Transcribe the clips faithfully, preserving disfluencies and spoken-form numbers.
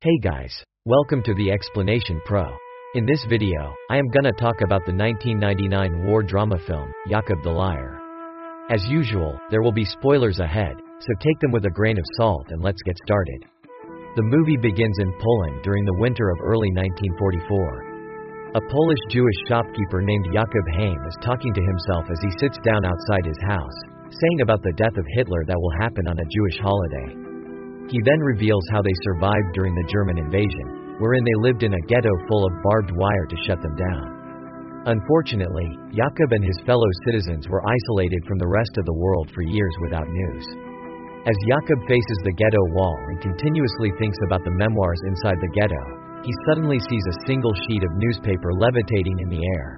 Hey guys, welcome to the Explanation Pro. In this video, I am gonna talk about the nineteen ninety-nine war drama film, Yakub the Liar. As usual, there will be spoilers ahead, so take them with a grain of salt and let's get started. The movie begins in Poland during the winter of early nineteen forty-four. A Polish-Jewish shopkeeper named Yakub Haim is talking to himself as he sits down outside his house, saying about the death of Hitler that will happen on a Jewish holiday. He then reveals how they survived during the German invasion, wherein they lived in a ghetto full of barbed wire to shut them down. Unfortunately, Yakub and his fellow citizens were isolated from the rest of the world for years without news. As Yakub faces the ghetto wall and continuously thinks about the memoirs inside the ghetto, he suddenly sees a single sheet of newspaper levitating in the air.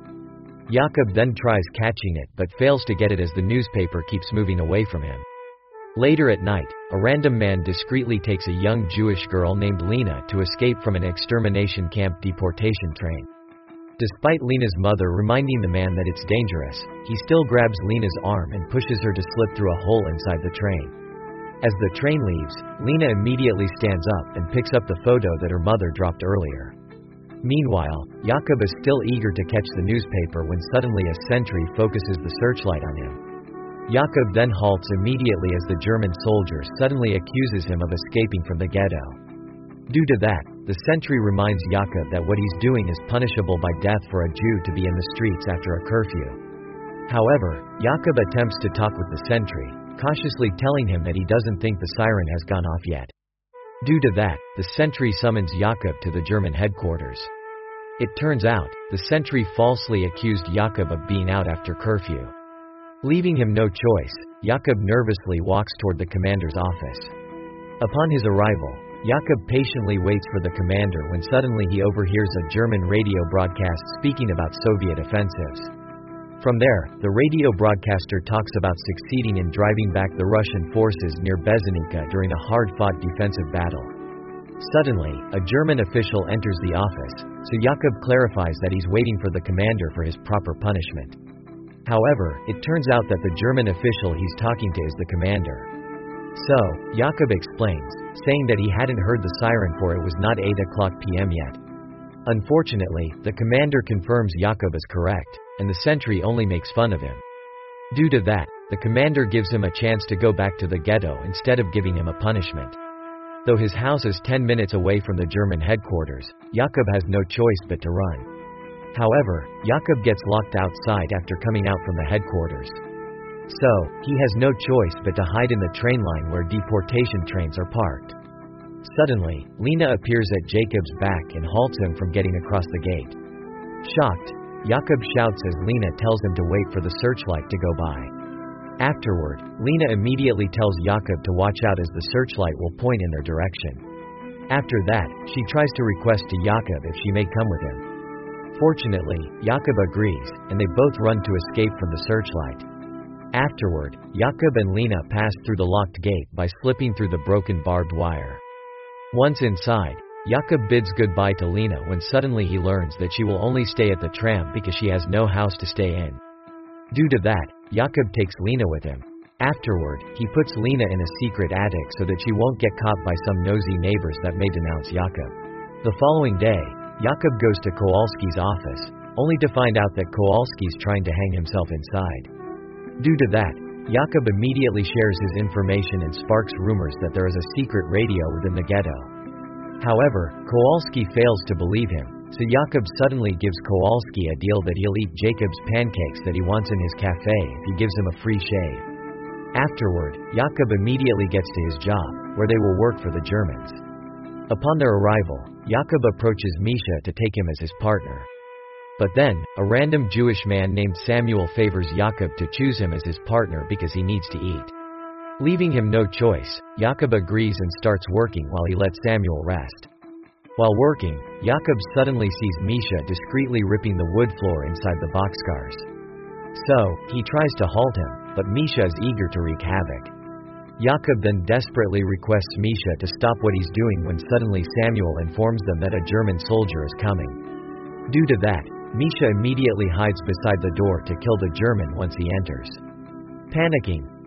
Yakub then tries catching it but fails to get it as the newspaper keeps moving away from him. Later at night, a random man discreetly takes a young Jewish girl named Lena to escape from an extermination camp deportation train. Despite Lena's mother reminding the man that it's dangerous, he still grabs Lena's arm and pushes her to slip through a hole inside the train. As the train leaves, Lena immediately stands up and picks up the photo that her mother dropped earlier. Meanwhile, Yakub is still eager to catch the newspaper when suddenly a sentry focuses the searchlight on him. Yakub then halts immediately as the German soldier suddenly accuses him of escaping from the ghetto. Due to that, the sentry reminds Yakub that what he's doing is punishable by death for a Jew to be in the streets after a curfew. However, Yakub attempts to talk with the sentry, cautiously telling him that he doesn't think the siren has gone off yet. Due to that, the sentry summons Yakub to the German headquarters. It turns out, the sentry falsely accused Yakub of being out after curfew. Leaving him no choice, Yakub nervously walks toward the commander's office. Upon his arrival, Yakub patiently waits for the commander when suddenly he overhears a German radio broadcast speaking about Soviet offensives. From there, the radio broadcaster talks about succeeding in driving back the Russian forces near Bezinica during a hard-fought defensive battle. Suddenly, a German official enters the office, so Yakub clarifies that he's waiting for the commander for his proper punishment. However, it turns out that the German official he's talking to is the commander. So, Yakub explains, saying that he hadn't heard the siren for it was not eight o'clock p m yet. Unfortunately, the commander confirms Yakub is correct, and the sentry only makes fun of him. Due to that, the commander gives him a chance to go back to the ghetto instead of giving him a punishment. Though his house is ten minutes away from the German headquarters, Yakub has no choice but to run. However, Yakub gets locked outside after coming out from the headquarters. So, he has no choice but to hide in the train line where deportation trains are parked. Suddenly, Lena appears at Jakub's back and halts him from getting across the gate. Shocked, Yakub shouts as Lena tells him to wait for the searchlight to go by. Afterward, Lena immediately tells Yakub to watch out as the searchlight will point in their direction. After that, she tries to request to Yakub if she may come with him. Fortunately, Yakub agrees, and they both run to escape from the searchlight. Afterward, Yakub and Lena pass through the locked gate by slipping through the broken barbed wire. Once inside, Yakub bids goodbye to Lena when suddenly he learns that she will only stay at the tram because she has no house to stay in. Due to that, Yakub takes Lena with him. Afterward, he puts Lena in a secret attic so that she won't get caught by some nosy neighbors that may denounce Yakub. The following day, Yakub goes to Kowalski's office, only to find out that Kowalski's trying to hang himself inside. Due to that, Yakub immediately shares his information and sparks rumors that there is a secret radio within the ghetto. However, Kowalski fails to believe him, so Yakub suddenly gives Kowalski a deal that he'll eat Jakub's pancakes that he wants in his cafe if he gives him a free shave. Afterward, Yakub immediately gets to his job, where they will work for the Germans. Upon their arrival, Yakub approaches Misha to take him as his partner. But then, a random Jewish man named Samuel favors Yakub to choose him as his partner because he needs to eat. Leaving him no choice, Yakub agrees and starts working while he lets Samuel rest. While working, Yakub suddenly sees Misha discreetly ripping the wood floor inside the boxcars. So, he tries to halt him, but Misha is eager to wreak havoc. Yakub then desperately requests Misha to stop what he's doing when suddenly Samuel informs them that a German soldier is coming. Due to that, Misha immediately hides beside the door to kill the German once he enters. Panicking,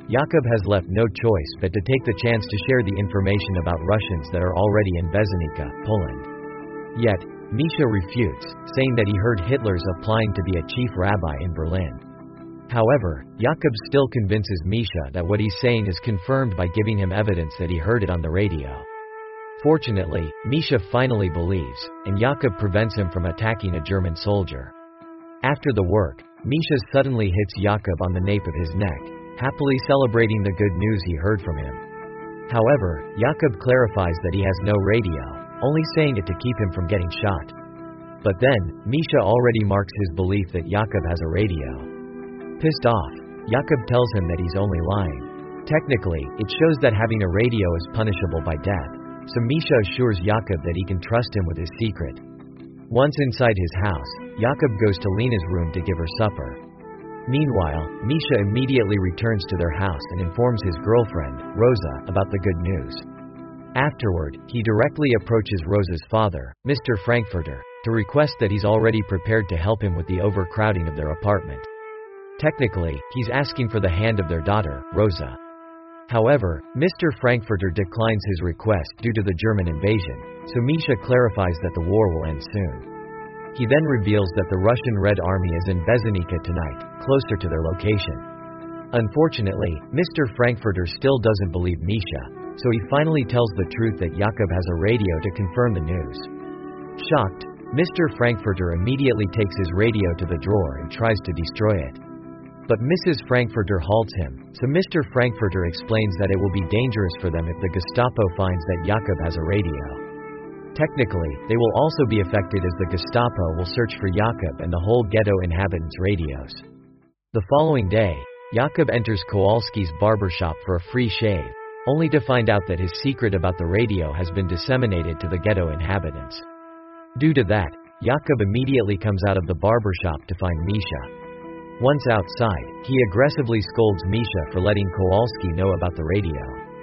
Jakub has left no choice but to take the chance to share the information about Russians that are already in Bezenica, Poland. Yet, Misha refutes, saying that he heard Hitler's applying to be a chief rabbi in Berlin. However, Jakub still convinces Misha that what he's saying is confirmed by giving him evidence that he heard it on the radio. Fortunately, Misha finally believes, and Jakub prevents him from attacking a German soldier. After the work, Misha suddenly hits Jakub on the nape of his neck, happily celebrating the good news he heard from him. However, Jakub clarifies that he has no radio, only saying it to keep him from getting shot. But then, Misha already marks his belief that Jakub has a radio. Pissed off, Jakub tells him that he's only lying. Technically, it shows that having a radio is punishable by death, so Misha assures Jakub that he can trust him with his secret. Once inside his house, Jakub goes to Lena's room to give her supper. Meanwhile, Misha immediately returns to their house and informs his girlfriend, Rosa, about the good news. Afterward, he directly approaches Rosa's father, Mister Frankfurter, to request that he's already prepared to help him with the overcrowding of their apartment. Technically, he's asking for the hand of their daughter, Rosa. However, Mister Frankfurter declines his request due to the German invasion, so Misha clarifies that the war will end soon. He then reveals that the Russian Red Army is in Bezenica tonight, closer to their location. Unfortunately, Mister Frankfurter still doesn't believe Misha, so he finally tells the truth that Jakub has a radio to confirm the news. Shocked, Mister Frankfurter immediately takes his radio to the drawer and tries to destroy it. But Missus Frankfurter halts him, so Mister Frankfurter explains that it will be dangerous for them if the Gestapo finds that Jakub has a radio. Technically, they will also be affected as the Gestapo will search for Jakub and the whole ghetto inhabitants' radios. The following day, Jakub enters Kowalski's barbershop for a free shave, only to find out that his secret about the radio has been disseminated to the ghetto inhabitants. Due to that, Jakub immediately comes out of the barbershop to find Misha. Once outside, he aggressively scolds Misha for letting Kowalski know about the radio.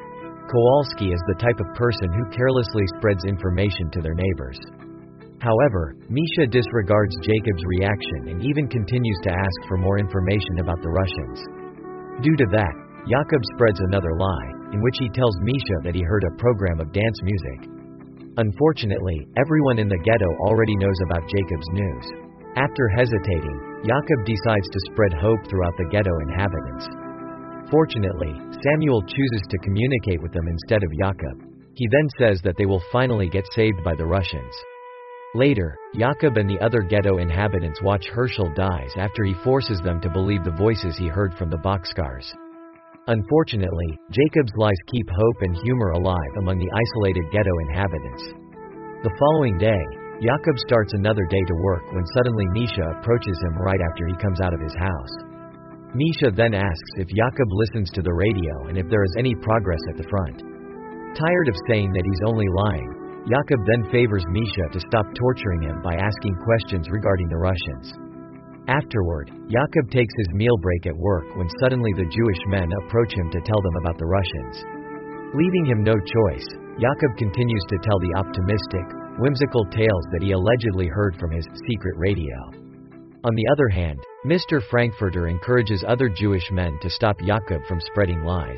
Kowalski is the type of person who carelessly spreads information to their neighbors. However, Misha disregards Jakub's reaction and even continues to ask for more information about the Russians. Due to that, Jakub spreads another lie, in which he tells Misha that he heard a program of dance music. Unfortunately, everyone in the ghetto already knows about Jakub's news. After hesitating, Jakub decides to spread hope throughout the ghetto inhabitants. Fortunately, Samuel chooses to communicate with them instead of Jakub. He then says that they will finally get saved by the Russians. Later, Jakub and the other ghetto inhabitants watch Herschel dies after he forces them to believe the voices he heard from the boxcars. Unfortunately, Jakub's lies keep hope and humor alive among the isolated ghetto inhabitants. The following day, Jakub starts another day to work when suddenly Misha approaches him right after he comes out of his house. Misha then asks if Jakub listens to the radio and if there is any progress at the front. Tired of saying that he's only lying, Jakub then favors Misha to stop torturing him by asking questions regarding the Russians. Afterward, Jakub takes his meal break at work when suddenly the Jewish men approach him to tell them about the Russians. Leaving him no choice, Jakub continues to tell the optimistic, whimsical tales that he allegedly heard from his secret radio. On the other hand, Mister Frankfurter encourages other Jewish men to stop Jakub from spreading lies.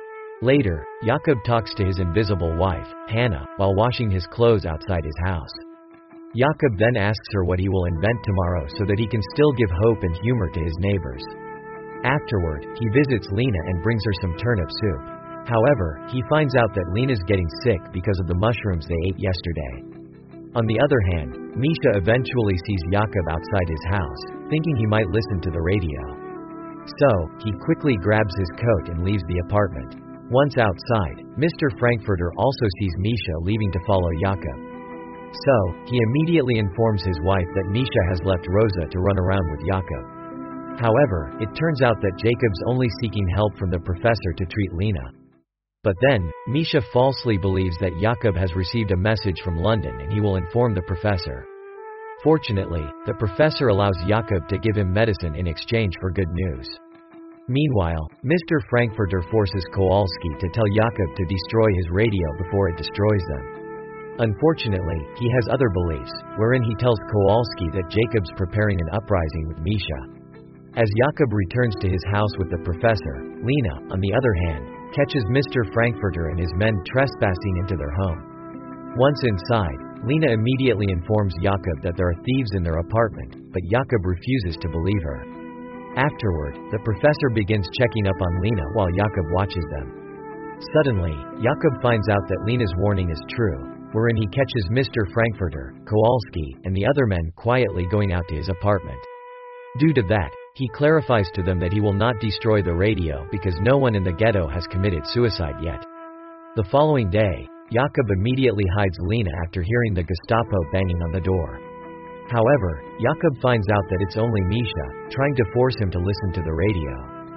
Later, Jakub talks to his invisible wife, Hannah, while washing his clothes outside his house. Jakub then asks her what he will invent tomorrow so that he can still give hope and humor to his neighbors. Afterward, he visits Lena and brings her some turnip soup. However, he finds out that Lena's getting sick because of the mushrooms they ate yesterday. On the other hand, Misha eventually sees Jakub outside his house, thinking he might listen to the radio. So, he quickly grabs his coat and leaves the apartment. Once outside, Mister Frankfurter also sees Misha leaving to follow Jakub. So, he immediately informs his wife that Misha has left Rosa to run around with Jakub. However, it turns out that Jakub's only seeking help from the professor to treat Lena. But then, Misha falsely believes that Jakub has received a message from London and he will inform the professor. Fortunately, the professor allows Jakub to give him medicine in exchange for good news. Meanwhile, Mister Frankfurter forces Kowalski to tell Jakub to destroy his radio before it destroys them. Unfortunately, he has other beliefs, wherein he tells Kowalski that Jakub's preparing an uprising with Misha. As Jakob returns to his house with the professor, Lena, on the other hand, catches Mister Frankfurter and his men trespassing into their home. Once inside, Lena immediately informs Jakob that there are thieves in their apartment, but Jakob refuses to believe her. Afterward, the professor begins checking up on Lena while Jakob watches them. Suddenly, Jakob finds out that Lena's warning is true, wherein he catches Mister Frankfurter, Kowalski, and the other men quietly going out to his apartment. Due to that, he clarifies to them that he will not destroy the radio because no one in the ghetto has committed suicide yet. The following day, Jakob immediately hides Lena after hearing the Gestapo banging on the door. However, Jakob finds out that it's only Misha, trying to force him to listen to the radio.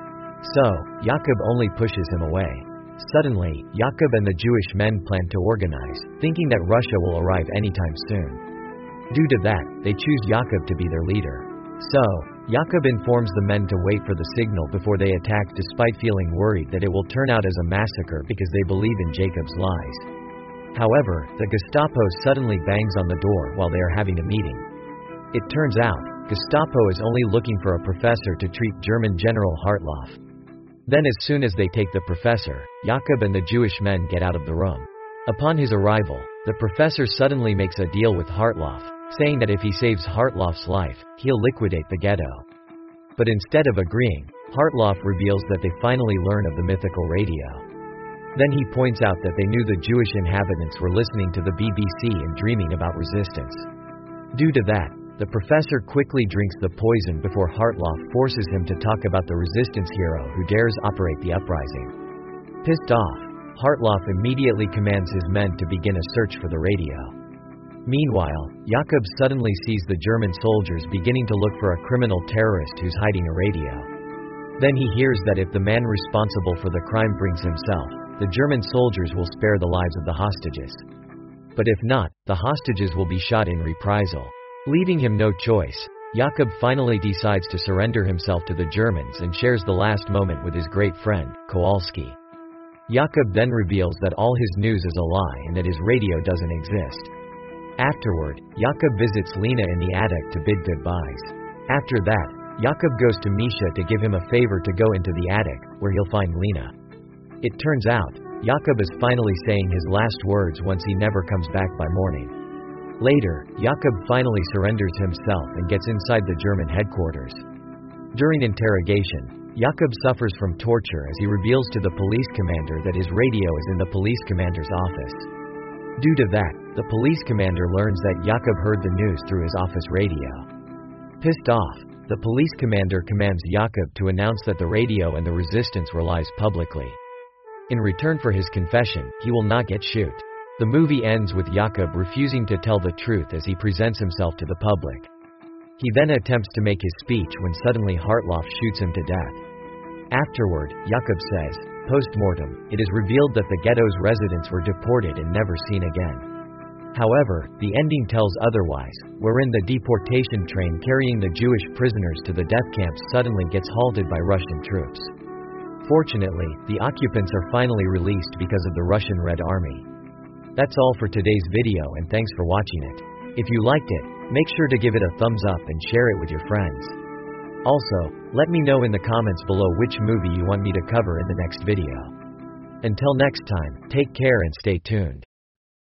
So, Jakob only pushes him away. Suddenly, Jakob and the Jewish men plan to organize, thinking that Russia will arrive anytime soon. Due to that, they choose Jakob to be their leader. So, Jakob informs the men to wait for the signal before they attack, despite feeling worried that it will turn out as a massacre because they believe in Jacob's lies. However, the Gestapo suddenly bangs on the door while they are having a meeting. It turns out, Gestapo is only looking for a professor to treat German General Hartloff. Then as soon as they take the professor, Jakob and the Jewish men get out of the room. Upon his arrival, the professor suddenly makes a deal with Hartloff, saying that if he saves Hartloff's life, he'll liquidate the ghetto. But instead of agreeing, Hartloff reveals that they finally learn of the mythical radio. Then he points out that they knew the Jewish inhabitants were listening to the B B C and dreaming about resistance. Due to that, the professor quickly drinks the poison before Hartloff forces him to talk about the resistance hero who dares operate the uprising. Pissed off, Hartloff immediately commands his men to begin a search for the radio. Meanwhile, Jakob suddenly sees the German soldiers beginning to look for a criminal terrorist who's hiding a radio. Then he hears that if the man responsible for the crime brings himself, the German soldiers will spare the lives of the hostages. But if not, the hostages will be shot in reprisal. Leaving him no choice, Jakob finally decides to surrender himself to the Germans and shares the last moment with his great friend, Kowalski. Jakob then reveals that all his news is a lie and that his radio doesn't exist. Afterward, Jakob visits Lena in the attic to bid goodbyes. After that, Jakob goes to Misha to give him a favor to go into the attic, where he'll find Lena. It turns out, Jakob is finally saying his last words once he never comes back by morning. Later, Jakob finally surrenders himself and gets inside the German headquarters. During interrogation, Jakob suffers from torture as he reveals to the police commander that his radio is in the police commander's office. Due to that, the police commander learns that Jakob heard the news through his office radio. Pissed off, the police commander commands Jakob to announce that the radio and the resistance were lies publicly. In return for his confession, he will not get shoot. The movie ends with Jakob refusing to tell the truth as he presents himself to the public. He then attempts to make his speech when suddenly Hartloff shoots him to death. Afterward, Jakob says, post-mortem, it is revealed that the ghetto's residents were deported and never seen again. However, the ending tells otherwise, wherein the deportation train carrying the Jewish prisoners to the death camps suddenly gets halted by Russian troops. Fortunately, the occupants are finally released because of the Russian Red Army. That's all for today's video and thanks for watching it. If you liked it, make sure to give it a thumbs up and share it with your friends. Also, let me know in the comments below which movie you want me to cover in the next video. Until next time, take care and stay tuned.